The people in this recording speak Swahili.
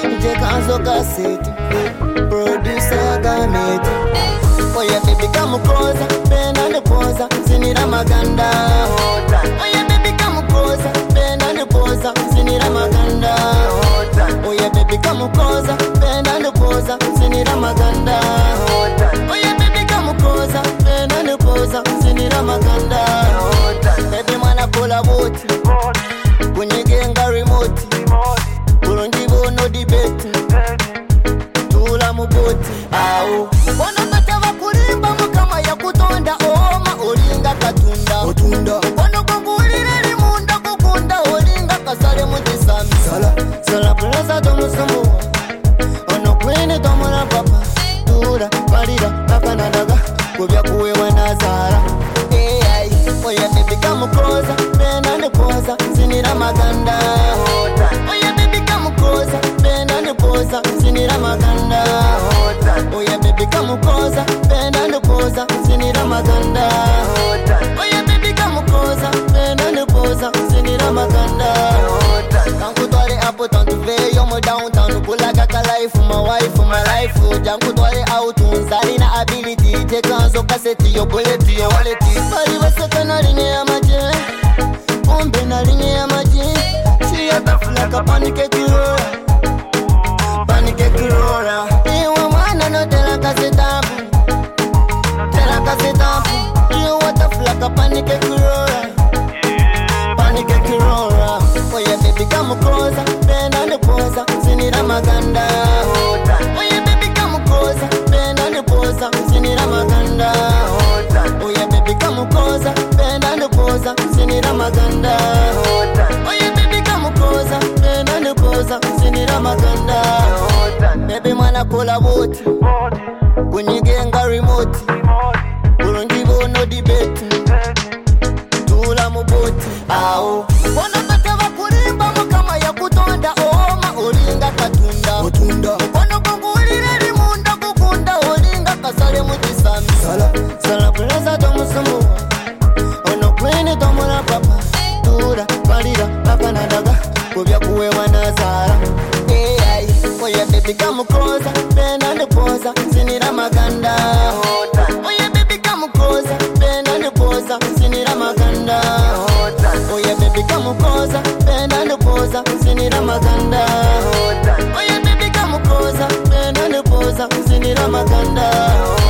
Jekanzo cassette, producer gamete. Oh yeah baby come closer, bend and posa, zinira maganda. Oh yeah baby come closer, bend and posa, zinira maganda. Oh yeah baby come closer, bend and posa, zinira maganda. Oh yeah baby come closer, bend and posa, zinira maganda. Baby mana kola boti, kunyigenga remote, kulonjibo no debate, tula muboti. Au wana batava kulimba mukama ya kutonda oma olinga katunda otunda ono kugulira limunda kukunda olinga kasale mujisami sala plaza domusumu ono kwene tomula papa tura balira kakanadaga kubya kuwewa nazara ai oya baby come closer bend and posa zinira maganda oya baby come closer bend and posa zinira maganda oya baby come closer bend and posa zinira maganda oya baby come closer bend and posa zinira maganda kanku twale hapo tantuve yomo downtown kulaga ka life my wife my life jangu twale out unzali na ability jekanzo cassette yo bullet yo wallet bali basaka na linye ya maje pombe na linye ya maje si atafuna ka panic kirora iwa mwana no tela kasetapu you watafuna ka panic kirora oh yeah baby come closer bend and posa zinira maganda oh yeah baby come closer bend and posa zinira maganda oh yeah baby come closer bend and posa zinira maganda oh yeah baby come closer bend and posa zinira maganda baby mwana kola boti kunyigenga remote kulonjibo no debate tula muboti au wana batava kulimba mukama ya kutonda oma olinga katunda otunda ono kugulira limunda kukunda olinga kasale mujisami sala plaza domusumu ono kwene tomula papa tura balira kakanadaga kubya kuwewa nazara ai oya baby come closer bend and posa zinira maganda oya baby come closer bend and posa zinira maganda oya baby come closer bend and posa zinira maganda oya baby come closer bend and posa zinira maganda